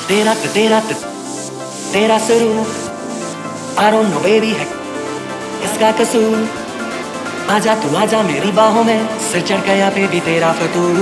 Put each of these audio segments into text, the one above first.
तेरा तेरा तेरा सुरूर I don't know baby है इसका कसूर। आजा तू आजा मेरी बाहों में, सिर चढ़ गया बेबी तेरा फतूर।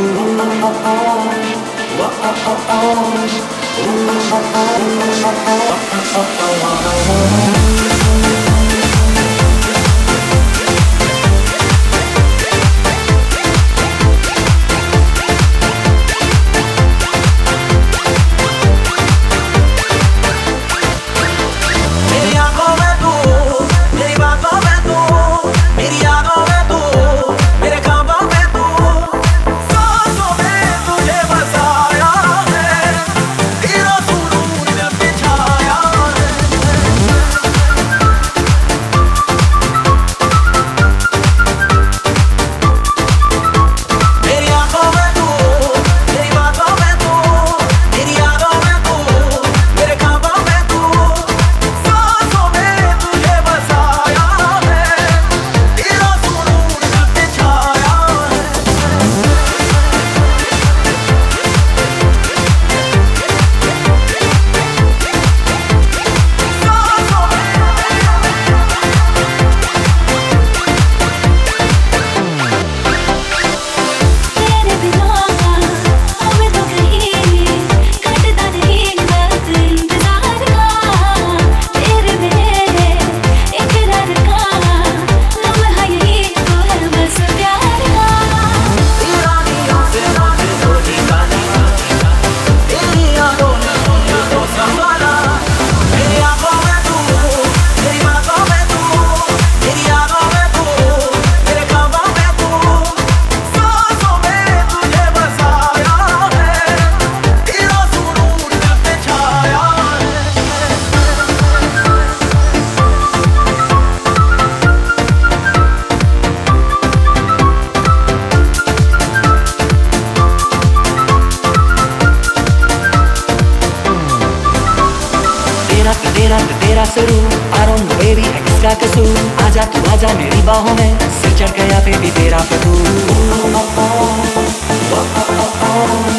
तेरा सुरूर I don't know baby है किसका कसूर। आजा तू आजा मेरी बाहों में, सिर चढ़ गया बेबी तेरा फतूर।